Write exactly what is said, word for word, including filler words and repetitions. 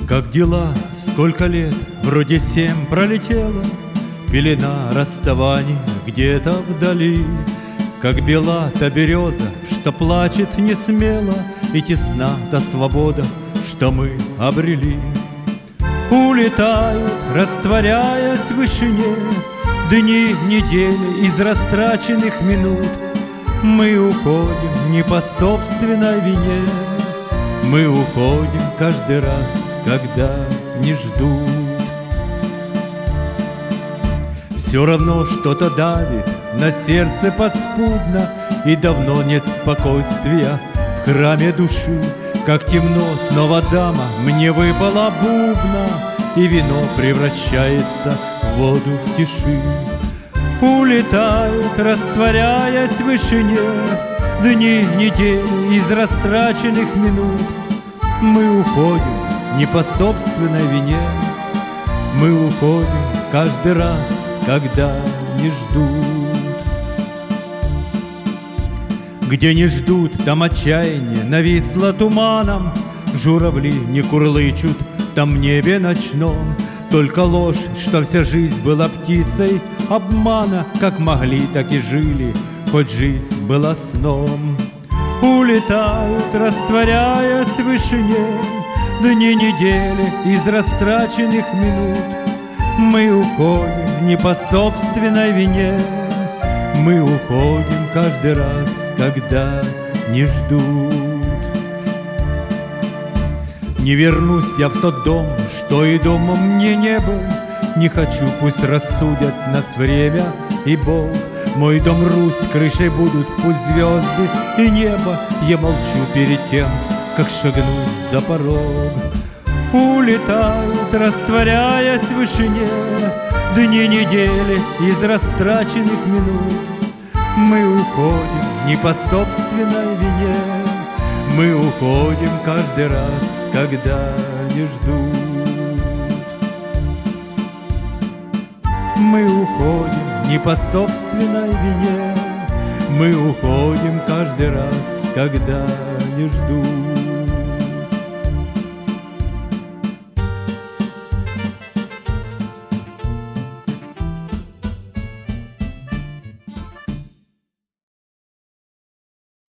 Как дела, сколько лет, вроде семь пролетело, пелена расставаний где-то вдали. Как бела та береза, что плачет не смело, и тесна та свобода, что мы обрели. Улетают, растворяясь в вышине, дни, недели из растраченных минут. Мы уходим не по собственной вине, мы уходим каждый раз, когда не ждут. Все равно что-то давит на сердце подспудно, и давно нет спокойствия в храме души. Как темно, снова дама мне выпала бубна, и вино превращается в воду в тиши. Улетают, растворяясь в вышине, дни, недели из растраченных минут. Мы уходим не по собственной вине, мы уходим каждый раз, когда не ждут. Где не ждут, там отчаяние нависло туманом, журавли не курлычут там в небе ночном. Только ложь, что вся жизнь была птицей обмана, как могли, так и жили, хоть жизнь была сном. Улетают, растворяясь в вышине, дни, недели из растраченных минут. Мы уходим не по собственной вине, мы уходим каждый раз, когда не ждут. Не вернусь я в тот дом, что и домом мне не был. Не хочу, пусть рассудят нас время и Бог. Мой дом Русь, крышей будут пусть звезды и небо. Я молчу перед тем, как шагнуть за порог. Улетают, растворяясь в вышине, дни, недели из растраченных минут. Мы уходим не по собственной вине, мы уходим каждый раз, когда не ждут. Мы уходим не по собственной вине, мы уходим каждый раз, когда не ждут.